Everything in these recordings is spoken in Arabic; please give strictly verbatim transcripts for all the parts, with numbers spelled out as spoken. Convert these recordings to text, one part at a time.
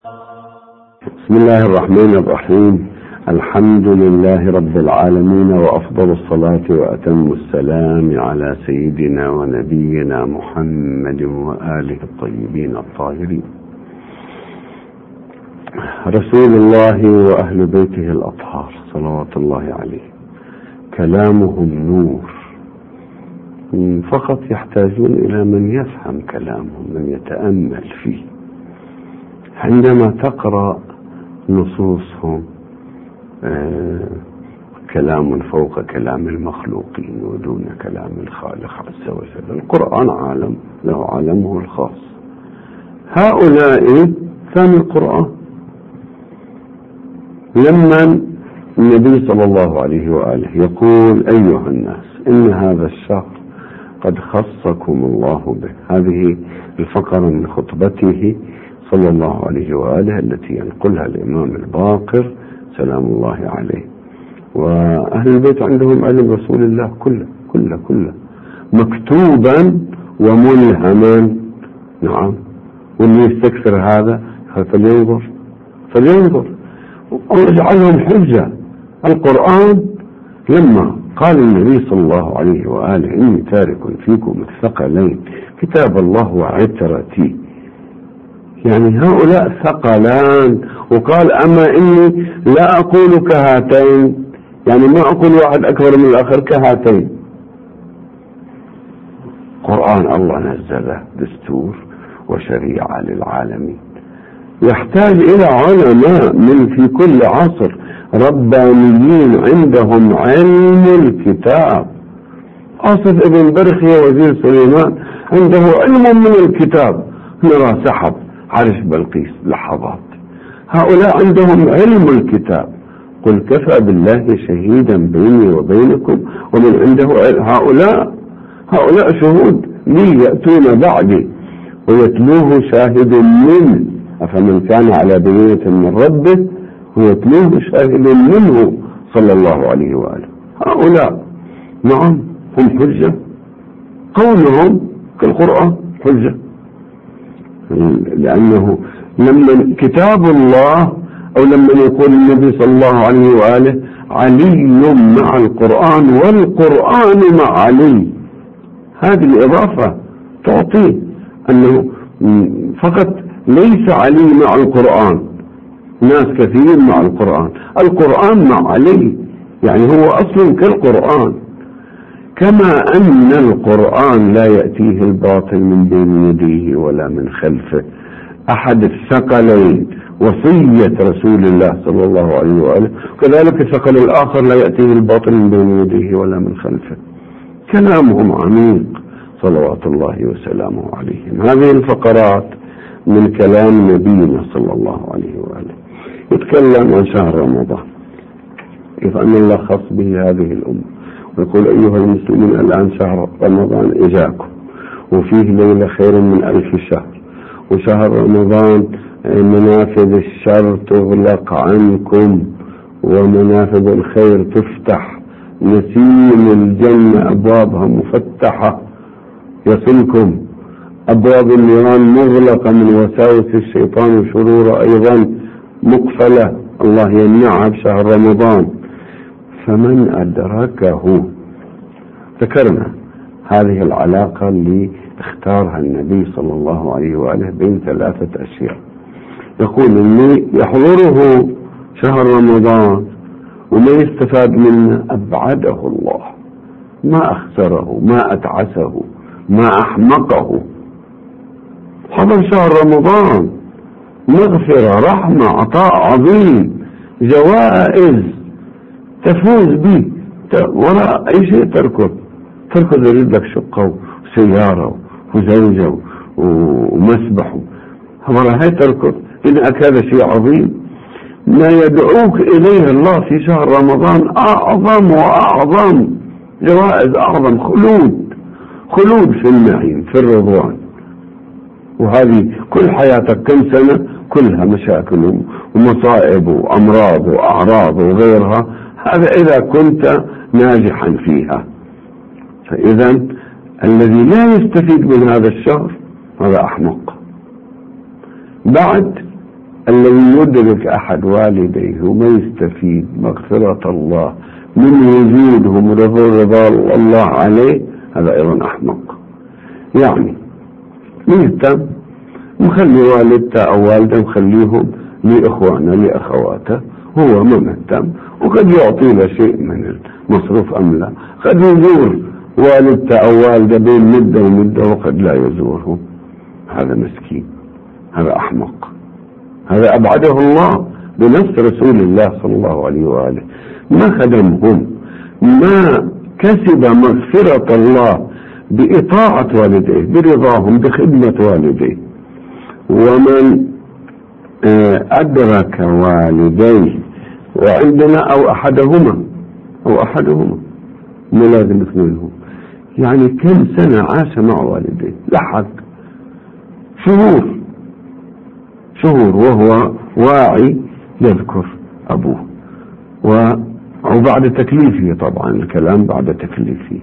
بسم الله الرحمن الرحيم. الحمد لله رب العالمين، وأفضل الصلاة وأتم السلام على سيدنا ونبينا محمد وآله الطيبين الطاهرين، رسول الله وأهل بيته الأطهار صلوات الله عليه. كلامهم نور، فقط يحتاجون إلى من يفهم كلامهم، من يتأمل فيه. عندما تقرأ نصوصهم آه كلام فوق كلام المخلوقين ودون كلام الخالق عز وجل. القرآن عالم له عالمه الخاص. هؤلاء ثاني القرآن. لما النبي صلى الله عليه وآله يقول: أيها الناس إن هذا الشهر قد خصكم الله به، هذه الفقرة من خطبته صلى الله عليه وآله التي ينقلها الإمام الباقر سلام الله عليه. وأهل البيت عندهم علم رسول الله كله كله كله مكتوبا وملهما. نعم، واللي يستكثر هذا فلينظر فلينظر ويجعلهم حجة. القرآن لما قال النبي صلى الله عليه وآله: إني تارك فيكم الثقلين كتاب الله وعترتي، يعني هؤلاء ثقلان. وقال: أما إني لا أقول كهاتين، يعني ما أقول واحد أكبر من الآخر، كهاتين. قرآن الله نزله دستور وشريعة للعالمين، يحتاج إلى علماء من في كل عصر ربانيين عندهم علم الكتاب. آصف ابن برخية وزير سليمان عنده علم من الكتاب، نرى سحب عرش بلقيس لحظات. هؤلاء عندهم علم الكتاب. قل كفى بالله شهيدا بيني وبينكم ومن عنده علم. هؤلاء هؤلاء شهود لي يأتون بعدي ويتلوه شاهد منه، أفمن كان على بينة من ربه ويتلوه شاهد منه صلى الله عليه وآله. هؤلاء نعم هم حجة، قولهم كالقرآن حجة، لأنه لما كتاب الله أو لما يقول النبي صلى الله عليه وآله: علي مع القرآن والقرآن مع علي، هذه الإضافة تعطي أنه فقط ليس علي مع القرآن، ناس كثير مع القرآن، القرآن مع علي، يعني هو أصل كالقرآن. كما أن القرآن لا يأتيه الباطل من بين يديه ولا من خلفه، أحد الثقلين وصية رسول الله صلى الله عليه وآله، كذلك الثقل الآخر لا يأتيه الباطل من بين يديه ولا من خلفه. كلامهم عميق صلوات الله وسلامه عليهم. هذه الفقرات من كلام نبينا صلى الله عليه وآله. يتكلم عن شهر رمضان، كيف أن الله خص به هذه الأمة، ويقول: أيها المسلمين الآن شهر رمضان إجاكم، وفيه ليلة خير من ألف شهر، وشهر رمضان منافذ الشر تغلق عنكم ومنافذ الخير تفتح، نسيم الجنة أبوابها مفتحة يصلكم، أبواب النيران مغلقة من وساوس الشيطان وشروره أيضا مقفلة، الله يمنعها بشهر رمضان. فمن أدركه، ذكرنا هذه العلاقة اللي اختارها النبي صلى الله عليه وآله بين ثلاثة أشياء. يقول إني يحضره شهر رمضان وما يستفاد منه أبعده الله، ما أخسره، ما أتعسه، ما أحمقه. حضر شهر رمضان مغفرة، رحمة، عطاء عظيم، جوائز تفوز به ولا أي شيء تركض تركض يريد لك شقة وسيارة وزوجة ومسبح، هاي تركض. إنك هذا شيء عظيم، ما يدعوك إليه الله في شهر رمضان أعظم وأعظم جوائز، أعظم خلود خلود في النعيم في الرضوان. وهذه كل حياتك كم سنة كلها مشاكل ومصائب وأمراض وأعراض وغيرها، هذا إذا كنت ناجحا فيها. فإذا الذي لا يستفيد من هذا الشهر هذا أحمق. بعد الذي يدرك أحد والديه وما يستفيد مغفرة الله من وجودهم رضا الله عليه، هذا أيضا أحمق. يعني مهتم مخلي والدته أو والده مخليهم لإخوانه لأخواته، هو ما مهتم، وقد يعطي له شيء من المصروف أم لا، قد يزور والدته أو والده بين مدة ومدة وقد لا يزورهم. هذا مسكين، هذا أحمق، هذا أبعده الله بنص رسول الله صلى الله عليه وآله. ما خدمهم، ما كسب مغفرة الله بإطاعة والديه، برضاهم، بخدمة والديه. ومن أدرك والديه وعندنا أو أحدهما أو أحدهما ما لازم اثنينهم، يعني كم سنة عاش مع والديه، لحق شهور شهور وهو واعي يذكر أبوه، وبعد تكليفه، طبعا الكلام بعد تكليفه.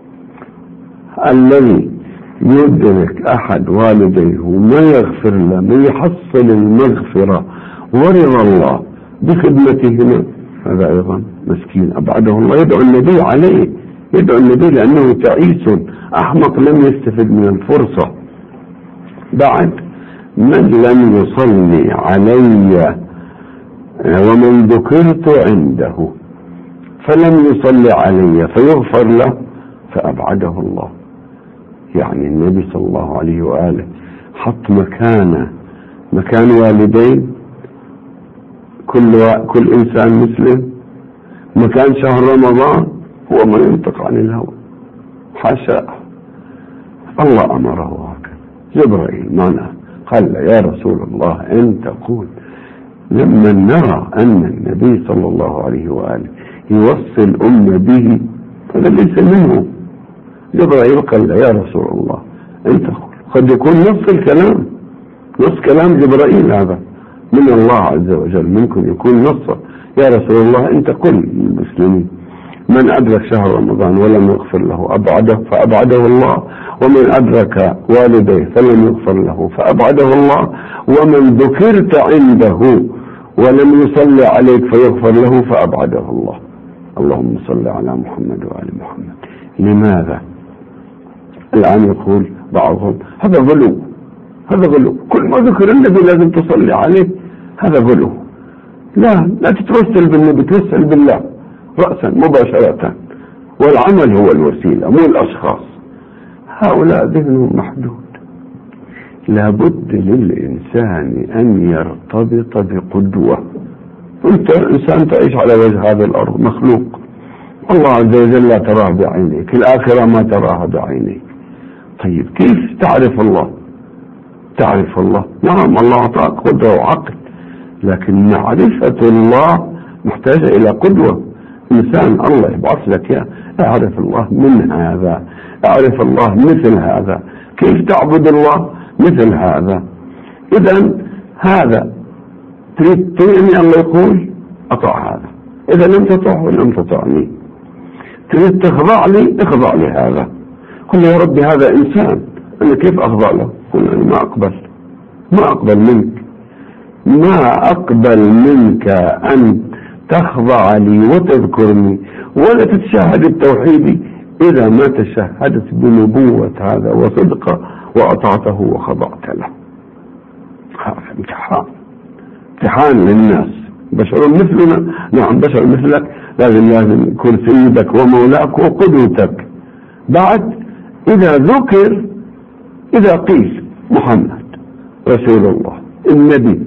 الذي يدرك أحد والديه وما يغفر له، ما يحصل المغفرة ورضا الله بخدمتهما، هذا أيضا مسكين أبعده الله. يدعو النبي عليه، يدعو النبي لأنه تعيس أحمق لم يستفد من الفرصة. بعد من لم يصلي علي ومن ذكرت عنده فلم يصلي علي فيغفر له فأبعده الله. يعني النبي صلى الله عليه وآله حط مكانه مكان والدين كل كل إنسان مسلم، مكان شهر رمضان، هو ما ينطق عن الهوى، حاشا، الله أمره هكذا. جبرائيل معنا قال يا رسول الله أن تقول لما نرى أن النبي صلى الله عليه وآله يوصي الأمة به، هذا ليس منه. جبرائيل قال يا رسول الله أن تقول، قد يكون نص الكلام نص كلام جبرائيل هذا من الله عز وجل، ممكن يكون نصه. يا رسول الله أن تقول للمسلمين من أدرك شهر رمضان ولم يغفر له أبعده فأبعده الله، ومن أدرك والديه فلم يغفر له فأبعده الله، ومن ذكرت عنده ولم يصلي عليك فيغفر له فأبعده الله. اللهم صل على محمد وآل محمد. لماذا؟ الآن يقول بعضهم هذا غلو، هذا غلو، كل ما ذكر النبي لازم تصلي عليه، هذا غلو. لا لا تتوسل بالنبي، توسل بالله رأسا مباشرة، والعمل هو الوسيلة مو الأشخاص. هؤلاء ذهنهم محدود. لابد للإنسان أن يرتبط بقدوة. أنت إنسان تعيش على وجه هذه الأرض، مخلوق، الله عز وجل لا تراه بعينيك، الآخرة ما تراها بعينيك. طيب كيف تعرف الله؟ تعرف الله، نعم الله أعطاك قدرة وعقل، لكن معرفة الله محتاجة إلى قدوة. إنسان الله يبعث لك يا اعرف الله من هذا، اعرف الله مثل هذا، كيف تعبد الله مثل هذا. إذا هذا تريد تطيعني، الله يقول أطع هذا، إذا لم تطعه لم تطعني. تريد تخضع لي، اخضع لي هذا. قل يا ربي هذا إنسان، أنا كيف أخضع له؟ قل أنا ما أقبل، ما أقبل منك، ما أقبل منك أن تخضع لي وتذكرني ولا تتشهد التوحيد إذا ما تشهدت بنبوة هذا وصدقه وأطعته وخضعت له. هذا امتحان، امتحان للناس. بشر مثلنا، نعم بشر مثلك، لازم لازم يكون سيدك ومولاك وقدوتك. بعد إذا ذكر، إذا قيل محمد رسول الله النبي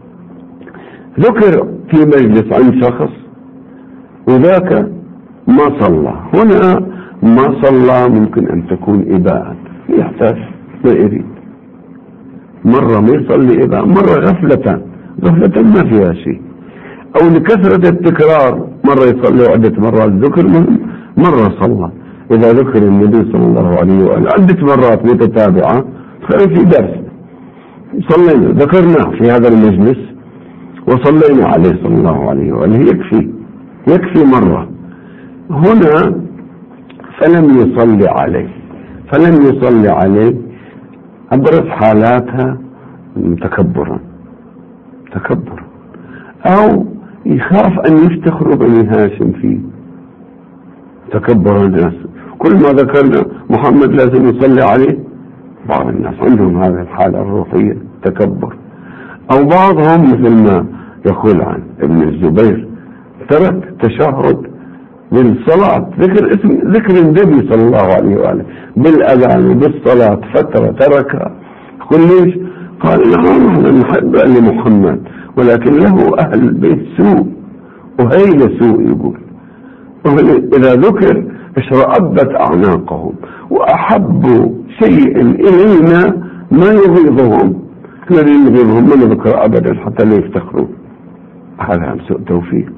ذكر في مجلس عند شخص وذاك ما صلى، هنا ما صلى ممكن أن تكون إباءة، يحتاج ما يريد، مرة ما يصلي إباءة، مرة غفلة غفلة ما فيها شيء، أو لكثرة التكرار مرة يصلي عدة مرات ذكر، مرة صلى. إذا ذكر النبي صلى الله عليه وآله عدة مرات متتابعة في درس صلينا ذكرناه في هذا المجلس وصلينا عليه صلى الله عليه وآله، يكفي يكفي مرة. هنا فلم يصلي عليه، فلم يصلي عليه أبرز حالاتها تكبرا، تكبر، أو يخاف أن يفتخروا بني هاشم فيه، تكبر الناس. كل ما ذكرنا محمد لازم يصلي عليه. بعض الناس عندهم هذه الحالة الروحية، تكبر. أو بعضهم مثل ما يقول عن ابن الزبير ترك تشهد بالصلاة، ذكر اسم ذكر النبي صلى الله عليه وآله بالأذان وبالصلاة فترة تركها. قل ليش؟ قال نعم احنا نحب آل محمد ولكن له أهل البيت سوء وهيل سوء. يقول إذا ذكر اشرأبت أعناقهم وأحبوا شيء إلينا ما يغيظهم، الذي يغيظهم ما نذكر أبدا حتى لا يفتخروا. هذا سوء توفيق.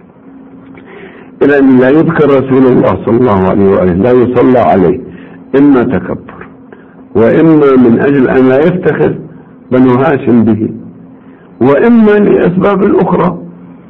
إلى أن لا يذكر رسول الله صلى الله عليه وآله، لا يصلى عليه، إما تكبر وإما من أجل أن لا يفتخر بنو هاشم به، وإما لأسباب الأخرى.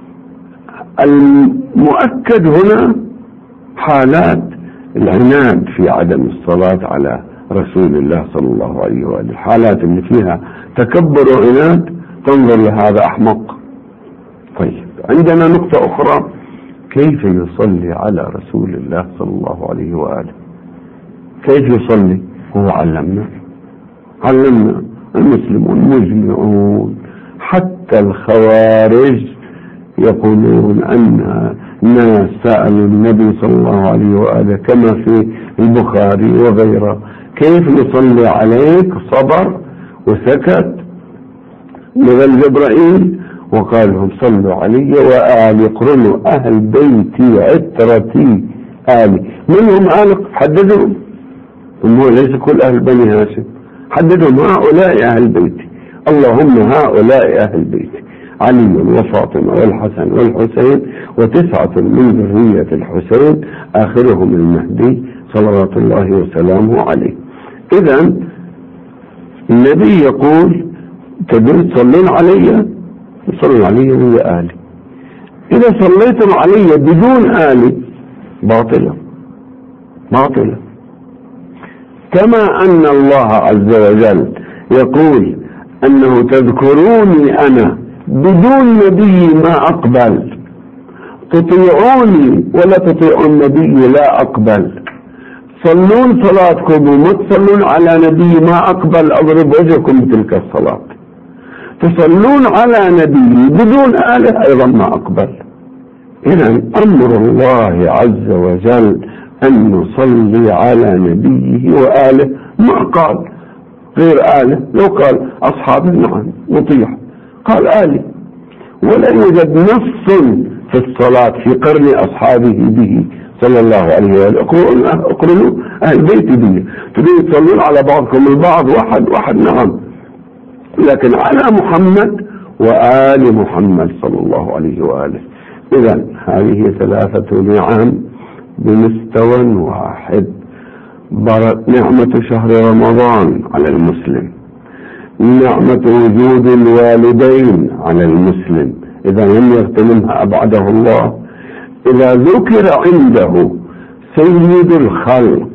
المؤكد هنا حالات العناد في عدم الصلاة على رسول الله صلى الله عليه وآله، الحالات اللي فيها تكبر وعناد تنظر لهذا أحمق. طيب عندنا نقطة أخرى، كيف يصلي على رسول الله صلى الله عليه وآله؟ كيف يصلي؟ هو علمنا علمنا المسلمون مجمعون، حتى الخوارج يقولون أن الناس سألوا النبي صلى الله عليه وآله كما في البخاري وغيره كيف نصلي عليك؟ صبر وسكت. نزل جبرائيل وقال لهم صلوا علي وآل يقرنوا أهل بيتي عترتي آلي. منهم آل حددهم، هم ليس كل أهل بني هاشم، حددهم هؤلاء أهل بيتي، اللهم هؤلاء أهل بيتي علي وفاطمة والحسن والحسين وتسعة من ذرية الحسين آخرهم المهدي صلوات الله وسلامه عليه. إذا النبي يقول تدرون تصلون علي، صلوا علي ويا آلي. إذا صليتم علي بدون آلي باطلة باطلة. كما أن الله عز وجل يقول أنه تذكروني أنا بدون نبي ما أقبل، تطيعوني ولا تطيعوا النبي لا أقبل. صلون صلاتكم وما تصلون على نبي ما أقبل أضرب وجهكم بتلك الصلاة. تصلون على نبي بدون آله أيضا ما أقبل. إذا أمر الله عز وجل أن نصلي على نبيه وآله، ما قال غير آله. لو قال أصحابه نعم نطيع، قال آله. ولا يوجد نص في الصلاة في قرن أصحابه به صلى الله عليه وآله اقرنوا أهل بيت به. تريد تصلون على بعضكم البعض واحد واحد نعم، لكن على محمد وآل محمد صلى الله عليه وآله. إذا هذه ثلاثة نعم بمستوى واحد. نعمة شهر رمضان على المسلم، نعمة وجود الوالدين على المسلم إذا لم يغتنمها أبعده الله. إذا ذكر عنده سيد الخلق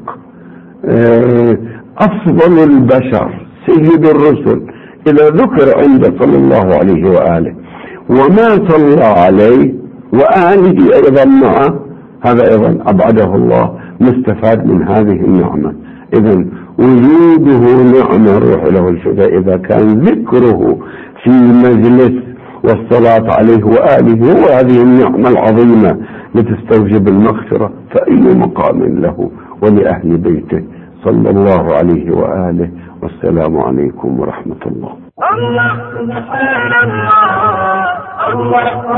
أفضل البشر سيد الرسل، إذا ذكر عنده صلى الله عليه وآله وما صلى عليه وآله أيضا معه، هذا أيضا أبعده الله مستفاد من هذه النعمة. إذا وجوده نعمة روح له الفداء. إذا كان ذكره في مجلس والصلاة عليه وآله هو هذه النعمة العظيمة لتستوجب المغفرة، فأي مقام له ولأهل بيته صلى الله عليه وآله. والسلام عليكم ورحمة الله. الله سبحان الله، الله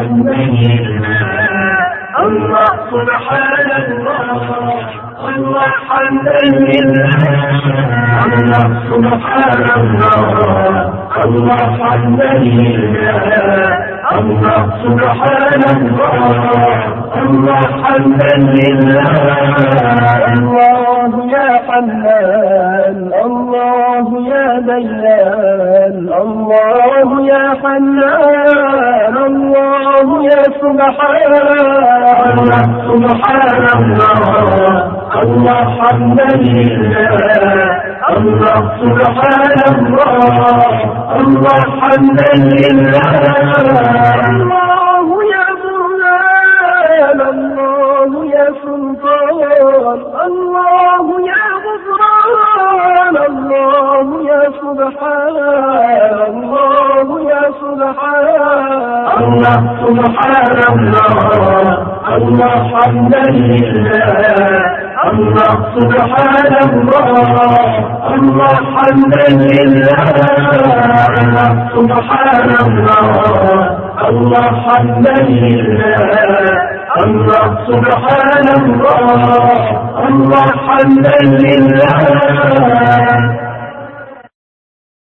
الله سبحان الله، الله حمدا لله. الله سبحان الله، الله حمدا لله. الله سبحان الله، الله حمدا لله. الله يا حنان، الله يا ديان، الله يا حنان، الله يا سبحان الله. سبحان الله، الله حمدا لله. الله سبحان الله الله حمدا لله الله يا برهان الله يا سلطان الله يا غفران الله يا سبحان الله يا سبحان الله سبحان الله الله حمدا لله الله سبحان الله الله حمدا لله الله سبحان الله الله حمدا لله الله سبحان الله الله حمدا لله